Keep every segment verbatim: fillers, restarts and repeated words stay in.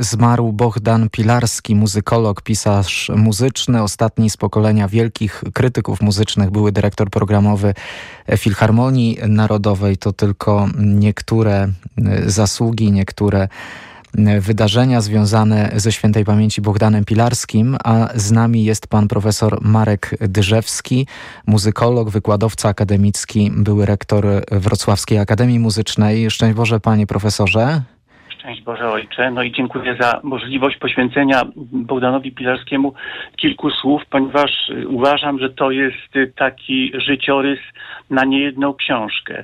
zmarł Bohdan Pilarski, muzykolog, pisarz muzyczny, ostatni z pokolenia wielkich krytyków muzycznych, były dyrektor programowy Filharmonii Narodowej. To tylko niektóre zasługi, niektóre wydarzenia związane ze świętej pamięci Bohdanem Pilarskim, a z nami jest pan profesor Marek Dyżewski, muzykolog, wykładowca akademicki, były rektor Wrocławskiej Akademii Muzycznej. Szczęść Boże, panie profesorze. Szczęść Boże, ojcze. No i dziękuję za możliwość poświęcenia Bohdanowi Pilarskiemu kilku słów, ponieważ uważam, że to jest taki życiorys na niejedną książkę.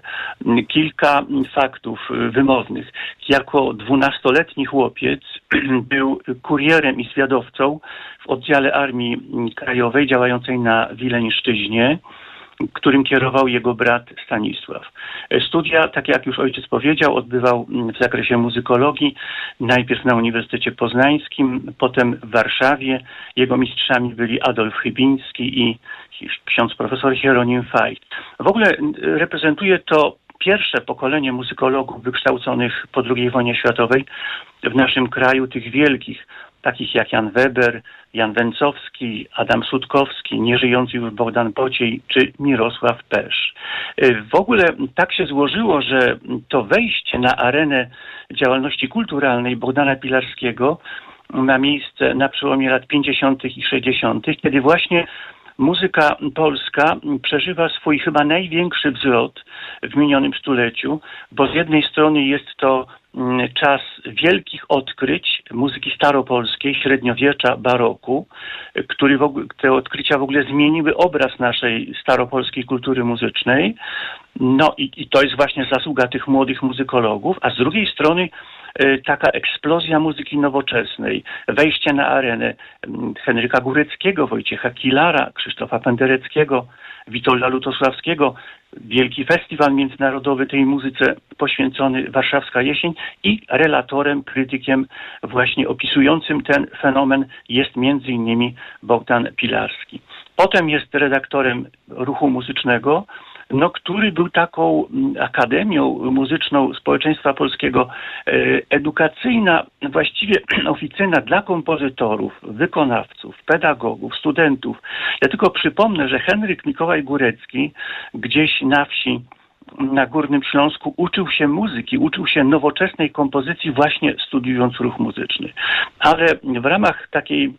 Kilka faktów wymownych. Jako dwunastoletni chłopiec był kurierem i zwiadowcą w oddziale Armii Krajowej działającej na Wileńszczyźnie, którym kierował jego brat Stanisław. Studia, tak jak już ojciec powiedział, odbywał w zakresie muzykologii, najpierw na Uniwersytecie Poznańskim, potem w Warszawie. Jego mistrzami byli Adolf Chybiński i ksiądz profesor Hieronim Fajt. W ogóle reprezentuje to pierwsze pokolenie muzykologów wykształconych po drugiej wojnie światowej w naszym kraju, tych wielkich, takich jak Jan Weber, Jan Wencowski, Adam Sutkowski, nieżyjący już Bohdan Pociej czy Mirosław Pesz. W ogóle tak się złożyło, że to wejście na arenę działalności kulturalnej Bohdana Pilarskiego ma miejsce na przełomie lat pięćdziesiątych i sześćdziesiątych, kiedy właśnie muzyka polska przeżywa swój chyba największy wzlot w minionym stuleciu, bo z jednej strony jest to czas wielkich odkryć muzyki staropolskiej, średniowiecza, baroku, który w ogóle, te odkrycia w ogóle zmieniły obraz naszej staropolskiej kultury muzycznej. No i, i to jest właśnie zasługa tych młodych muzykologów, a z drugiej strony taka eksplozja muzyki nowoczesnej, wejście na arenę Henryka Góreckiego, Wojciecha Kilara, Krzysztofa Pendereckiego, Witolda Lutosławskiego, wielki festiwal międzynarodowy tej muzyce poświęcony Warszawska Jesień i relatorem, krytykiem właśnie opisującym ten fenomen jest między innymi Bohdan Pilarski. Potem jest redaktorem Ruchu Muzycznego, no, który był taką akademią muzyczną społeczeństwa polskiego, edukacyjna, właściwie oficyna dla kompozytorów, wykonawców, pedagogów, studentów. Ja tylko przypomnę, że Henryk Mikołaj Górecki gdzieś na wsi na Górnym Śląsku uczył się muzyki, uczył się nowoczesnej kompozycji właśnie studiując ruch muzyczny. Ale w ramach takiej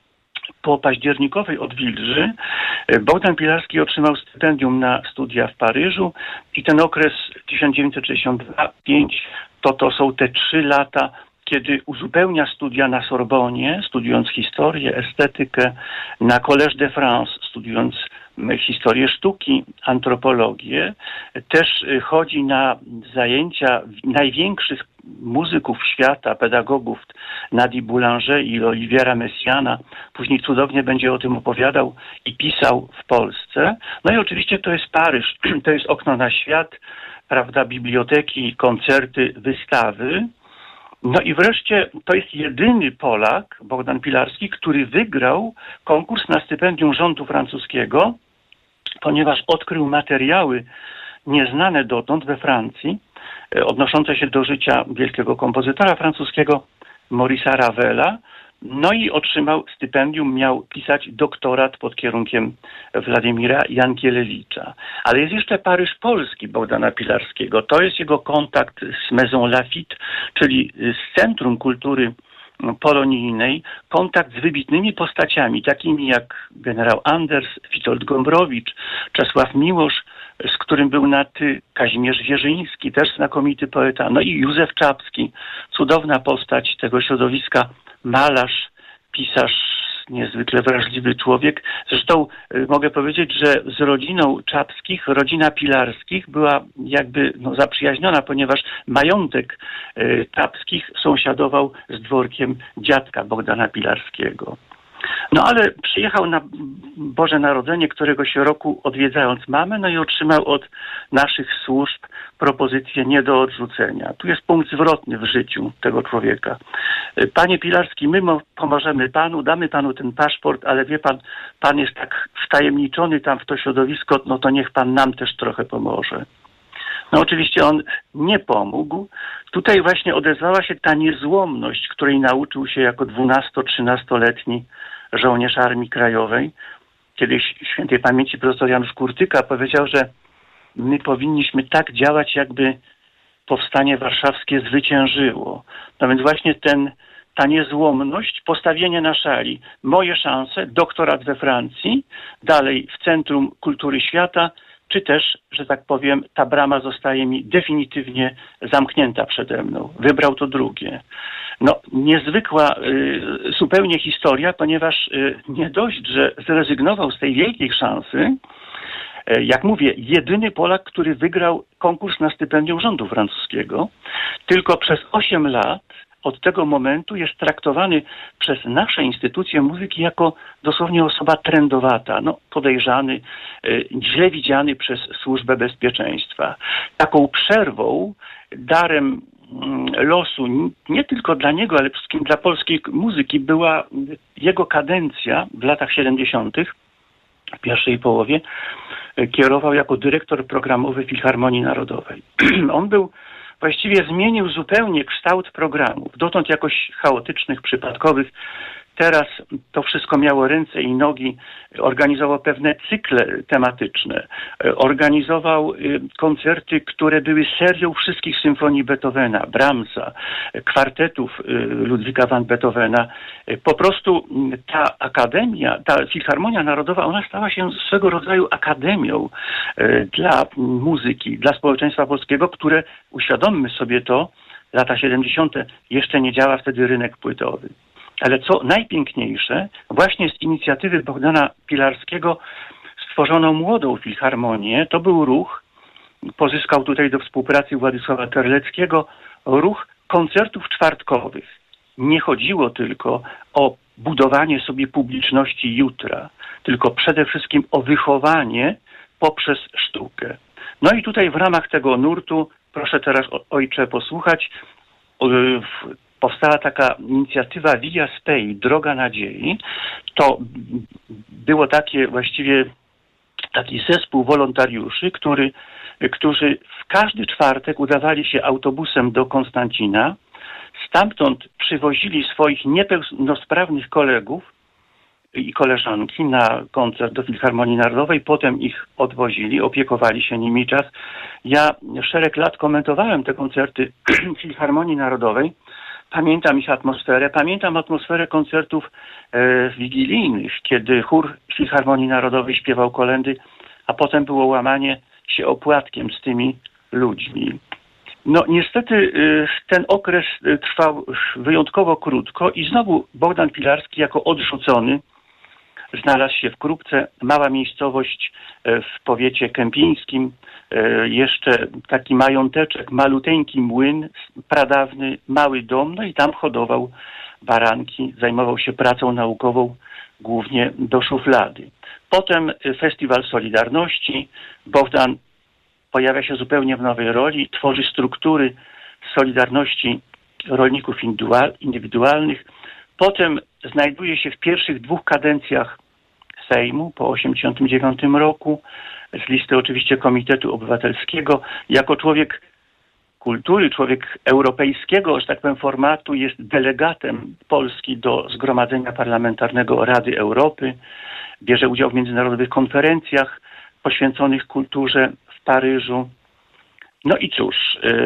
po październikowej odwilży Bohdan Pilarski otrzymał stypendium na studia w Paryżu i ten okres tysiąc dziewięćset sześćdziesiąty drugi piąty to to są te trzy lata, kiedy uzupełnia studia na Sorbonie, studiując historię, estetykę, na Collège de France, studiując historię sztuki, antropologię. Też chodzi na zajęcia największych muzyków świata, pedagogów Nadi Boulanger i Oliviera Messiana. Później cudownie będzie o tym opowiadał i pisał w Polsce. No i oczywiście to jest Paryż, to jest okno na świat, prawda, biblioteki, koncerty, wystawy. No i wreszcie to jest jedyny Polak, Bohdan Pilarski, który wygrał konkurs na stypendium rządu francuskiego, ponieważ odkrył materiały nieznane dotąd we Francji, odnoszące się do życia wielkiego kompozytora francuskiego Maurice'a Ravela. No i otrzymał stypendium, miał pisać doktorat pod kierunkiem Władimira Jankielewicza. Ale jest jeszcze Paryż polski Bohdana Pilarskiego. To jest jego kontakt z Maison Lafitte, czyli z Centrum Kultury Polonijnej, kontakt z wybitnymi postaciami, takimi jak generał Anders, Witold Gombrowicz, Czesław Miłosz, z którym był na ty, Kazimierz Wierzyński, też znakomity poeta, no i Józef Czapski, cudowna postać tego środowiska, malarz, pisarz, niezwykle wrażliwy człowiek. Zresztą y, mogę powiedzieć, że z rodziną Czapskich, rodzina Pilarskich była jakby no, zaprzyjaźniona, ponieważ majątek y, Czapskich sąsiadował z dworkiem dziadka Bohdana Pilarskiego. No ale przyjechał na Boże Narodzenie któregoś roku odwiedzając mamę, no i otrzymał od naszych służb propozycję nie do odrzucenia. Tu jest punkt zwrotny w życiu tego człowieka. Panie Pilarski, my pomożemy panu, damy panu ten paszport, ale wie pan, pan jest tak wtajemniczony tam w to środowisko, no to niech pan nam też trochę pomoże. No oczywiście on nie pomógł. Tutaj właśnie odezwała się ta niezłomność, której nauczył się jako dwunasto-trzynastoletni żołnierz Armii Krajowej. Kiedyś świętej pamięci profesor Janusz Kurtyka powiedział, że my powinniśmy tak działać, jakby powstanie warszawskie zwyciężyło. No więc właśnie ten, ta niezłomność, postawienie na szali, moje szanse, doktorat we Francji, dalej w Centrum Kultury Świata, czy też, że tak powiem, ta brama zostaje mi definitywnie zamknięta przede mną. Wybrał to drugie. No, niezwykła y, zupełnie historia, ponieważ y, nie dość, że zrezygnował z tej wielkiej szansy, y, jak mówię, jedyny Polak, który wygrał konkurs na stypendium rządu francuskiego, tylko przez osiem lat od tego momentu jest traktowany przez nasze instytucje muzyki jako dosłownie osoba trendowata, no, podejrzany, y, źle widziany przez Służbę Bezpieczeństwa. Taką przerwą, darem y, losu, nie tylko dla niego, ale przede wszystkim dla polskiej muzyki była jego kadencja w latach siedemdziesiątych, w pierwszej połowie, y, kierował jako dyrektor programowy Filharmonii Narodowej. On był Właściwie zmienił zupełnie kształt programów, dotąd jakoś chaotycznych, przypadkowych. Teraz to wszystko miało ręce i nogi, organizował pewne cykle tematyczne, organizował koncerty, które były serią wszystkich symfonii Beethovena, Brahmsa, kwartetów Ludwika van Beethovena. Po prostu ta akademia, ta Filharmonia Narodowa, ona stała się swego rodzaju akademią dla muzyki, dla społeczeństwa polskiego, które, uświadommy sobie to, lata siedemdziesiąte, jeszcze nie działa wtedy rynek płytowy. Ale co najpiękniejsze, właśnie z inicjatywy Bogdana Pilarskiego stworzono młodą filharmonię. To był ruch, pozyskał tutaj do współpracy Władysława Terleckiego, ruch koncertów czwartkowych. Nie chodziło tylko o budowanie sobie publiczności jutra, tylko przede wszystkim o wychowanie poprzez sztukę. No i tutaj w ramach tego nurtu, proszę teraz ojcze posłuchać, powstała taka inicjatywa Via Spei, Droga Nadziei. To było takie właściwie taki zespół wolontariuszy, który, którzy w każdy czwartek udawali się autobusem do Konstancina. Stamtąd przywozili swoich niepełnosprawnych kolegów i koleżanki na koncert do Filharmonii Narodowej, potem ich odwozili, opiekowali się nimi czas. Ja szereg lat komentowałem te koncerty Filharmonii Narodowej. Pamiętam ich atmosferę, pamiętam atmosferę koncertów e, wigilijnych, kiedy chór Filharmonii Narodowej śpiewał kolędy, a potem było łamanie się opłatkiem z tymi ludźmi. No niestety e, ten okres trwał wyjątkowo krótko i znowu Bogdan Pilarski jako odrzucony znalazł się w Krupce, mała miejscowość w powiecie kępińskim, jeszcze taki mająteczek, maluteńki młyn, pradawny, mały dom, no i tam hodował baranki, zajmował się pracą naukową, głównie do szuflady. Potem Festiwal Solidarności, Bogdan pojawia się zupełnie w nowej roli, tworzy struktury Solidarności Rolników Indywidualnych, potem znajduje się w pierwszych dwóch kadencjach Sejmu po osiemdziesiątym dziewiątym roku, z listy oczywiście Komitetu Obywatelskiego. Jako człowiek kultury, człowiek europejskiego, że tak powiem, formatu, jest delegatem Polski do Zgromadzenia Parlamentarnego Rady Europy. Bierze udział w międzynarodowych konferencjach poświęconych kulturze w Paryżu. No i cóż,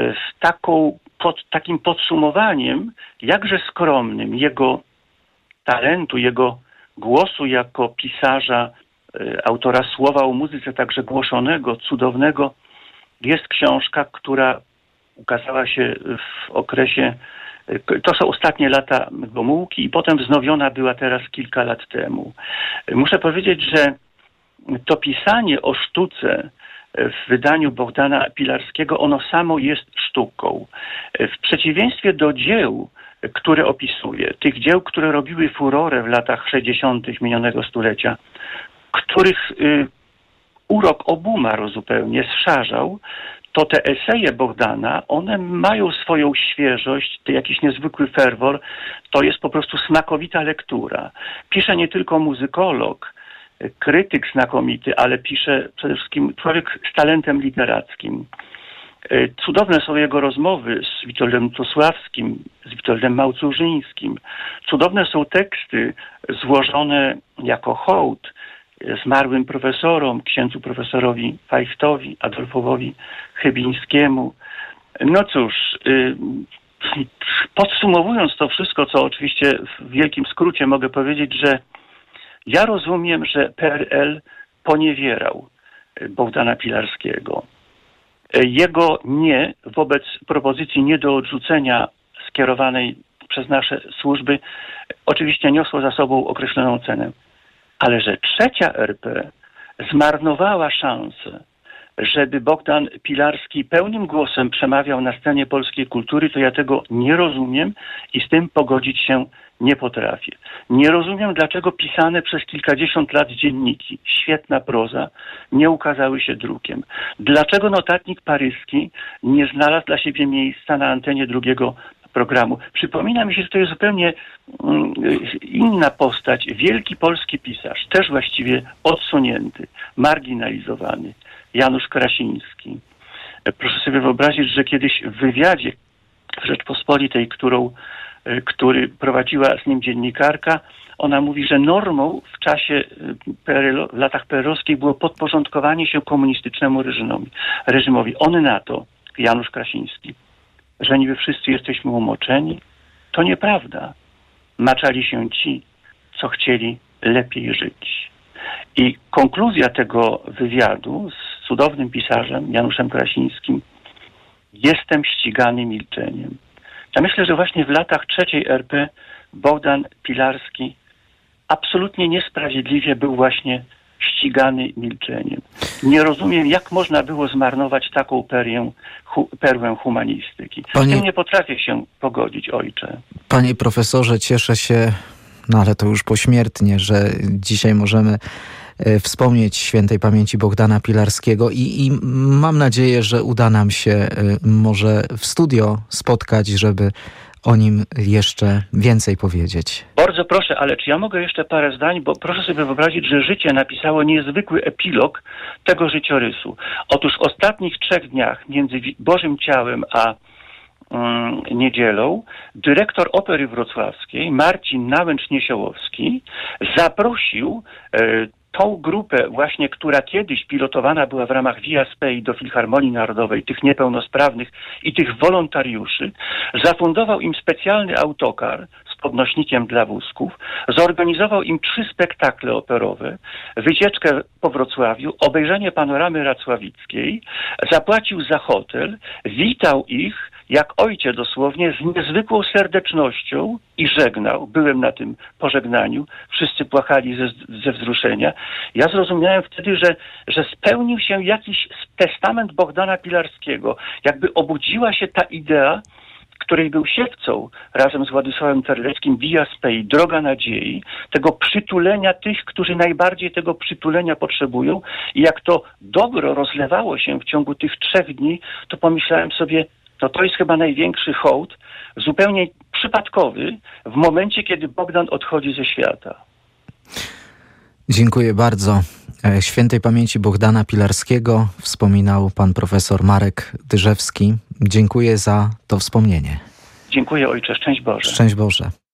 taką, pod takim podsumowaniem, jakże skromnym jego talentu, jego głosu jako pisarza, autora słowa o muzyce także głoszonego, cudownego, jest książka, która ukazała się w okresie, to są ostatnie lata Gomułki i potem wznowiona była teraz kilka lat temu. Muszę powiedzieć, że to pisanie o sztuce w wydaniu Bogdana Pilarskiego, ono samo jest sztuką. W przeciwieństwie do dzieł, które opisuje, tych dzieł, które robiły furorę w latach sześćdziesiątych minionego stulecia, których y, urok obumarł zupełnie, zszarzał, to te eseje Bogdana, one mają swoją świeżość, jakiś niezwykły ferwor, to jest po prostu smakowita lektura. Pisze nie tylko muzykolog, krytyk znakomity, ale pisze przede wszystkim człowiek z talentem literackim. Cudowne są jego rozmowy z Witoldem Tusławskim, z Witoldem Małcurzyńskim. Cudowne są teksty złożone jako hołd zmarłym profesorom, księdzu profesorowi Fajftowi, Adolfowi Chybińskiemu. No cóż, podsumowując to wszystko, co oczywiście w wielkim skrócie mogę powiedzieć, że ja rozumiem, że P R L poniewierał Bohdana Pilarskiego. Jego nie wobec propozycji nie do odrzucenia skierowanej przez nasze służby oczywiście niosło za sobą określoną cenę. Ale że trzecia R P zmarnowała szansę, żeby Bohdan Pilarski pełnym głosem przemawiał na scenie polskiej kultury, to ja tego nie rozumiem i z tym pogodzić się nie potrafię. Nie rozumiem, dlaczego pisane przez kilkadziesiąt lat dzienniki, świetna proza, nie ukazały się drukiem. Dlaczego notatnik paryski nie znalazł dla siebie miejsca na antenie drugiego programu. Przypomina mi się, że to jest zupełnie mm, inna postać. Wielki polski pisarz, też właściwie odsunięty, marginalizowany. Janusz Krasiński. Proszę sobie wyobrazić, że kiedyś w wywiadzie w Rzeczpospolitej, którą, który prowadziła z nim dziennikarka, ona mówi, że normą w czasie P R L, w latach P R L-owskich było podporządkowanie się komunistycznemu reżimowi. reżimowi. On na to, Janusz Krasiński, że niby wszyscy jesteśmy umoczeni, to nieprawda. Maczali się ci, co chcieli lepiej żyć. I konkluzja tego wywiadu z cudownym pisarzem Januszem Krasińskim: jestem ścigany milczeniem. Ja myślę, że właśnie w latach trzeciej R P Bohdan Pilarski absolutnie niesprawiedliwie był właśnie ścigany milczeniem. Nie rozumiem, jak można było zmarnować taką perię, hu, perłę humanistyki. Panie... Z tym nie potrafię się pogodzić, ojcze. Panie profesorze, cieszę się, no ale to już pośmiertnie, że dzisiaj możemy wspomnieć świętej pamięci Bohdana Pilarskiego i, i mam nadzieję, że uda nam się może w studio spotkać, żeby o nim jeszcze więcej powiedzieć. Bardzo proszę, ale czy ja mogę jeszcze parę zdań, bo proszę sobie wyobrazić, że życie napisało niezwykły epilog tego życiorysu. Otóż w ostatnich trzech dniach między Bożym Ciałem a um, niedzielą dyrektor Opery Wrocławskiej Marcin Nałęcz-Niesiołowski zaprosił e, tą grupę właśnie, która kiedyś pilotowana była w ramach Via Spei do Filharmonii Narodowej, tych niepełnosprawnych i tych wolontariuszy, zafundował im specjalny autokar z podnośnikiem dla wózków, zorganizował im trzy spektakle operowe, wycieczkę po Wrocławiu, obejrzenie panoramy racławickiej, zapłacił za hotel, witał ich jak ojciec dosłownie, z niezwykłą serdecznością i żegnał. Byłem na tym pożegnaniu. Wszyscy płakali ze, ze wzruszenia. Ja zrozumiałem wtedy, że, że spełnił się jakiś testament Bohdana Pilarskiego. Jakby obudziła się ta idea, której był siewcą razem z Władysławem Terleckim, Via Spei, Droga Nadziei, tego przytulenia tych, którzy najbardziej tego przytulenia potrzebują. I jak to dobro rozlewało się w ciągu tych trzech dni, to pomyślałem sobie, to to jest chyba największy hołd, zupełnie przypadkowy, w momencie, kiedy Bohdan odchodzi ze świata. Dziękuję bardzo. Świętej pamięci Bohdana Pilarskiego wspominał pan profesor Marek Dyżewski. Dziękuję za to wspomnienie. Dziękuję, ojcze. Szczęść Boże. Szczęść Boże.